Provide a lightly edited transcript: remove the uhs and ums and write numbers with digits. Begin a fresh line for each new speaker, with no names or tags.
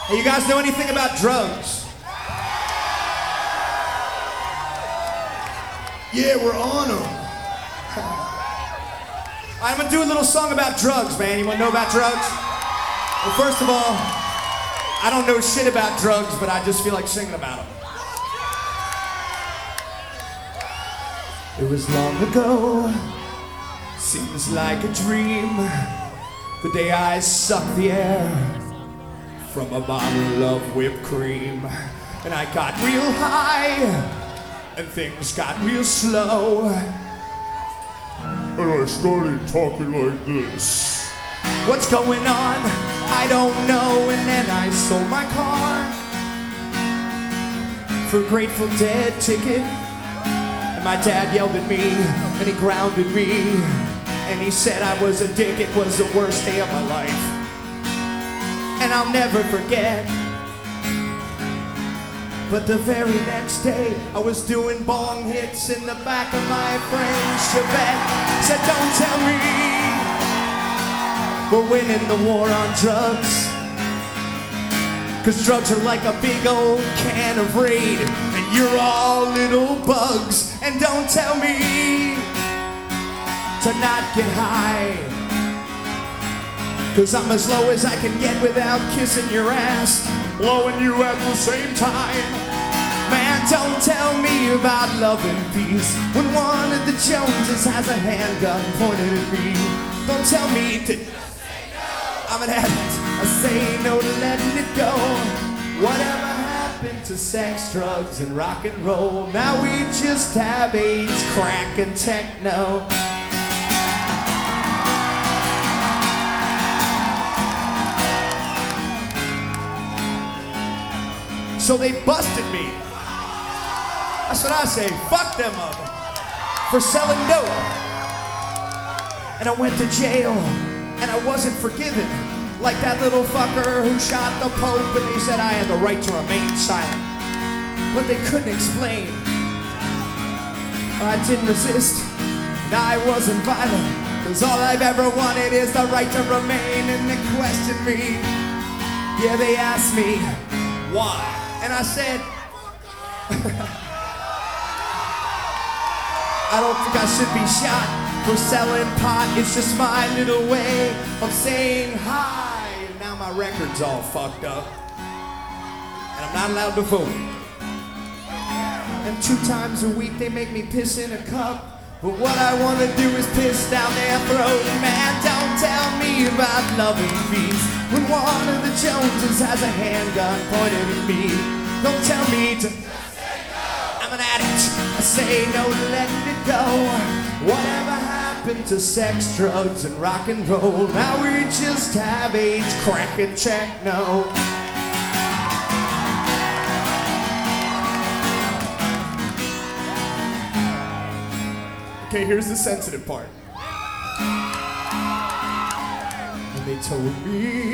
Hey, you guys know anything about drugs?
Yeah, we're on them.
I'm gonna do a little song about drugs, man. You wanna know about drugs? Well, first of all, I don't know shit about drugs, but I just feel like singing about them. It was long ago, seems like a dream, the day I sucked the air from a bottle of whipped cream. And I got real high, and things got real slow.
And I started talking like this.
What's going on? I don't know. And then I sold my car for a Grateful Dead ticket. And my dad yelled at me, and he grounded me. And he said I was a dick, it was the worst day of my life. And I'll never forget. But the very next day, I was doing bong hits in the back of my friend's Chevette. Said, don't tell me we're winning the war on drugs. Cause drugs are like a big old can of Raid, and you're all little bugs. And don't tell me to not get high, cause I'm as low as I can get without kissing your ass, blowing you at the same time. Man, don't tell me about love and peace when one of the Joneses has a handgun pointed at me. Don't tell me to just say no. I'm an addict. I say no to letting it go. Whatever happened to sex, drugs, and rock and roll? Now we just have AIDS, crack, and techno. So they busted me. That's what I say. Fuck them up for selling dope. And I went to jail, and I wasn't forgiven. Like that little fucker who shot the Pope, and they said I had the right to remain silent. But they couldn't explain. I didn't resist, and I wasn't violent. Cause all I've ever wanted is the right to remain. And they questioned me. Yeah, they asked me why. And I said, I don't think I should be shot for selling pot. It's just my little way of saying hi. And now my record's all fucked up, and I'm not allowed to vote. And 2 times a week they make me piss in a cup. But what I want to do is piss down their throat. Man, don't tell me about love and peace when one of the Joneses has a handgun pointed at me. Don't tell me to just say no. I'm an addict. I say no to letting it go. Whatever happened to sex, drugs, and rock and roll? Now we just have AIDS, crack, and techno. Okay, here's the sensitive part. And they told me